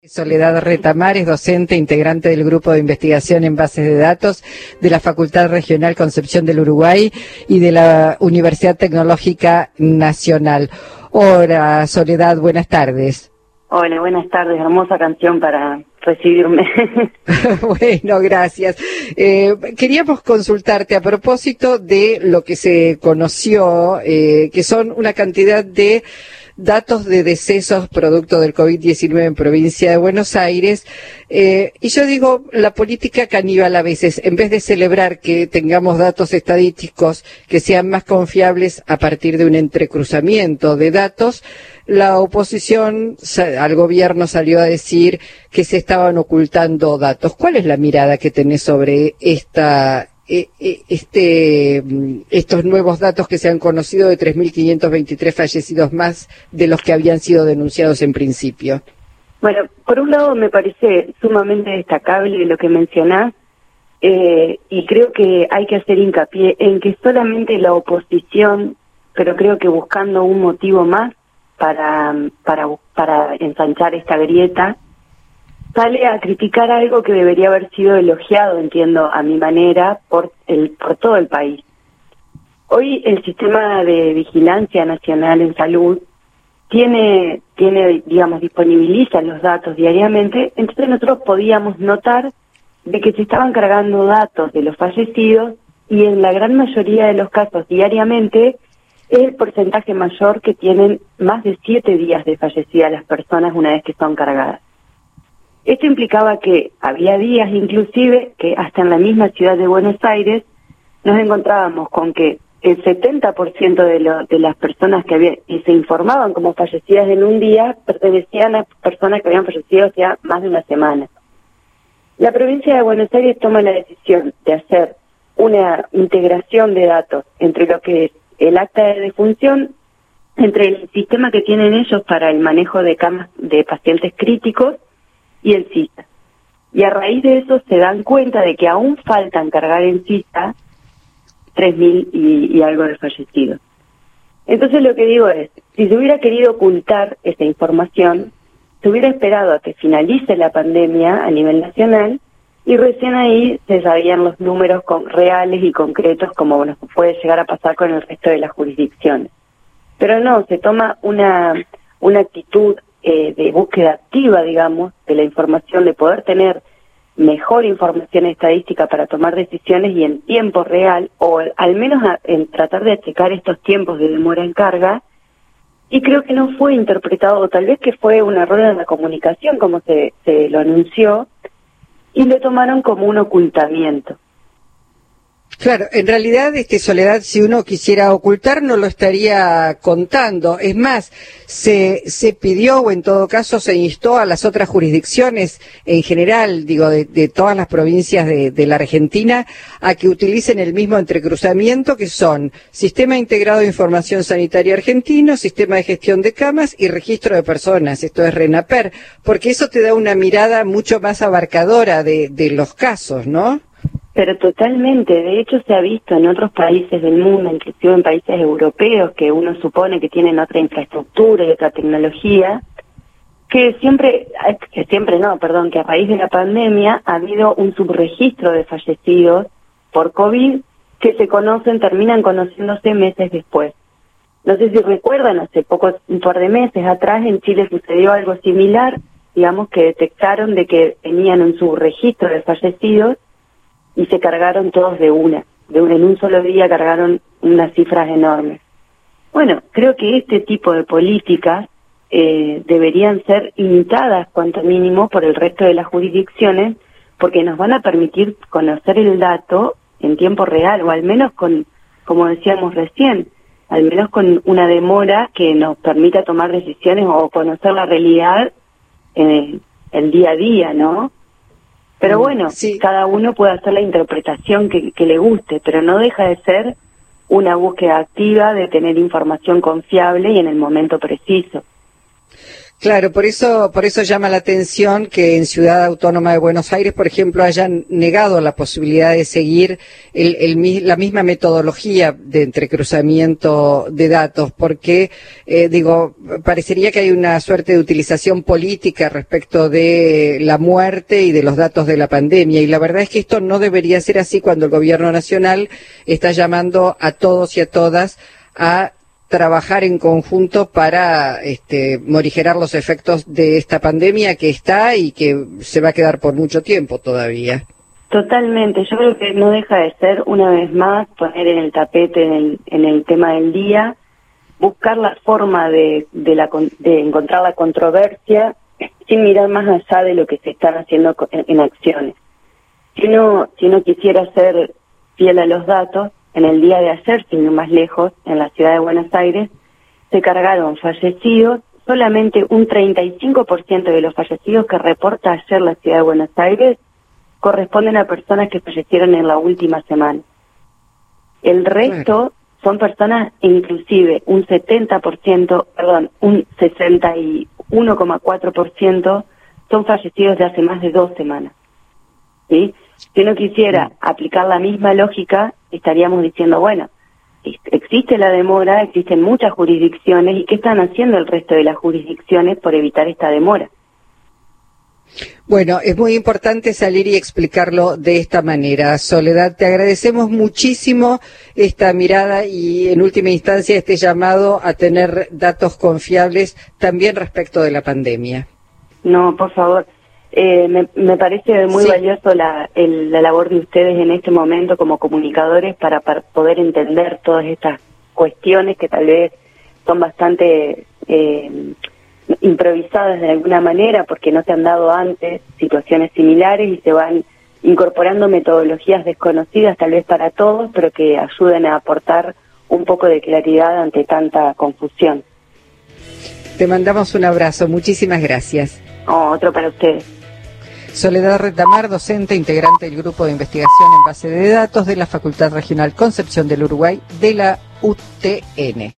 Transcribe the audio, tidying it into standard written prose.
Soledad Retamar es docente, integrante del Grupo de Investigación en Bases de Datos de la Facultad Regional Concepción del Uruguay y de la Universidad Tecnológica Nacional. Hola, Soledad, buenas tardes. Hola, buenas tardes. Hermosa canción para recibirme. Bueno, gracias. Queríamos consultarte a propósito de lo que se conoció, que son una cantidad de datos de decesos producto del COVID-19 en provincia de Buenos Aires, y yo digo, la política caníbal a veces, en vez de celebrar que tengamos datos estadísticos que sean más confiables a partir de un entrecruzamiento de datos, la oposición al gobierno salió a decir que se estaban ocultando datos. ¿Cuál es la mirada que tenés sobre estos nuevos datos que se han conocido de 3.523 fallecidos más de los que habían sido denunciados en principio? Bueno, por un lado me parece sumamente destacable lo que mencionás, y creo que hay que hacer hincapié en que solamente la oposición, pero creo que buscando un motivo más para ensanchar esta grieta, sale a criticar algo que debería haber sido elogiado, entiendo, a mi manera, por todo el país. Hoy el sistema de vigilancia nacional en salud tiene, digamos, disponibiliza los datos diariamente, entonces nosotros podíamos notar de que se estaban cargando datos de los fallecidos y en la gran mayoría de los casos diariamente es el porcentaje mayor que tienen más de 7 días de fallecidas las personas una vez que son cargadas. Esto implicaba que había días inclusive que hasta en la misma ciudad de Buenos Aires nos encontrábamos con que el 70% de las personas que se informaban como fallecidas en un día pertenecían a personas que habían fallecido ya más de una semana. La provincia de Buenos Aires toma la decisión de hacer una integración de datos entre lo que es el acta de defunción, entre el sistema que tienen ellos para el manejo de camas de pacientes críticos y el CISA. Y a raíz de eso se dan cuenta de que aún faltan cargar en CISA 3.000 y algo de fallecidos. Entonces lo que digo es, si se hubiera querido ocultar esa información, se hubiera esperado a que finalice la pandemia a nivel nacional y recién ahí se sabían los números reales y concretos como nos puede llegar a pasar con el resto de las jurisdicciones. Pero no, se toma una actitud de búsqueda activa, digamos, de la información, de poder tener mejor información estadística para tomar decisiones y en tiempo real, o al menos en tratar de checar estos tiempos de demora en carga, y creo que no fue interpretado, o tal vez que fue un error en la comunicación, como se lo anunció, y lo tomaron como un ocultamiento. Claro, en realidad, Soledad, si uno quisiera ocultar, no lo estaría contando. Es más, se pidió, o en todo caso se instó a las otras jurisdicciones, en general, digo, de todas las provincias de la Argentina, a que utilicen el mismo entrecruzamiento, que son Sistema Integrado de Información Sanitaria Argentino, Sistema de Gestión de Camas y Registro de Personas, esto es RENAPER, porque eso te da una mirada mucho más abarcadora de los casos, ¿no? Pero totalmente, de hecho se ha visto en otros países del mundo, inclusive en países europeos que uno supone que tienen otra infraestructura y otra tecnología, que a raíz de la pandemia ha habido un subregistro de fallecidos por COVID que terminan conociéndose meses después. No sé si recuerdan, hace un par de meses atrás en Chile sucedió algo similar, digamos que detectaron de que tenían un subregistro de fallecidos y se cargaron todos en un solo día cargaron unas cifras enormes. Bueno, creo que este tipo de políticas deberían ser imitadas, cuanto mínimo, por el resto de las jurisdicciones, porque nos van a permitir conocer el dato en tiempo real, o al menos como decíamos recién, al menos con una demora que nos permita tomar decisiones o conocer la realidad en el día a día, ¿no? Pero bueno, sí, cada uno puede hacer la interpretación que le guste, pero no deja de ser una búsqueda activa de tener información confiable y en el momento preciso. Claro, por eso llama la atención que en Ciudad Autónoma de Buenos Aires, por ejemplo, hayan negado la posibilidad de seguir la misma metodología de entrecruzamiento de datos, porque, parecería que hay una suerte de utilización política respecto de la muerte y de los datos de la pandemia, y la verdad es que esto no debería ser así cuando el Gobierno Nacional está llamando a todos y a todas a trabajar en conjunto para morigerar los efectos de esta pandemia que está y que se va a quedar por mucho tiempo todavía. Totalmente, yo creo que no deja de ser, una vez más, poner en el tapete en el tema del día, buscar la forma de encontrar la controversia sin mirar más allá de lo que se están haciendo en acciones. Si uno quisiera ser fiel a los datos, en el día de ayer, sin ir más lejos, en la ciudad de Buenos Aires, se cargaron fallecidos, solamente un 35% de los fallecidos que reporta ayer la ciudad de Buenos Aires corresponden a personas que fallecieron en la última semana. El resto son personas, inclusive un 61,4% son fallecidos de hace más de 2 semanas. ¿Sí? Si uno quisiera aplicar la misma lógica, estaríamos diciendo, bueno, existe la demora, existen muchas jurisdicciones, ¿y qué están haciendo el resto de las jurisdicciones por evitar esta demora? Bueno, es muy importante salir y explicarlo de esta manera. Soledad, te agradecemos muchísimo esta mirada y, en última instancia, este llamado a tener datos confiables también respecto de la pandemia. No, por favor. Me parece muy valioso la labor de ustedes en este momento como comunicadores para poder entender todas estas cuestiones que tal vez son bastante improvisadas de alguna manera porque no se han dado antes situaciones similares y se van incorporando metodologías desconocidas tal vez para todos, pero que ayuden a aportar un poco de claridad ante tanta confusión. Te mandamos un abrazo, muchísimas gracias. Otro para ustedes. Soledad Retamar, docente, integrante del Grupo de Investigación en Base de Datos de la Facultad Regional Concepción del Uruguay de la UTN.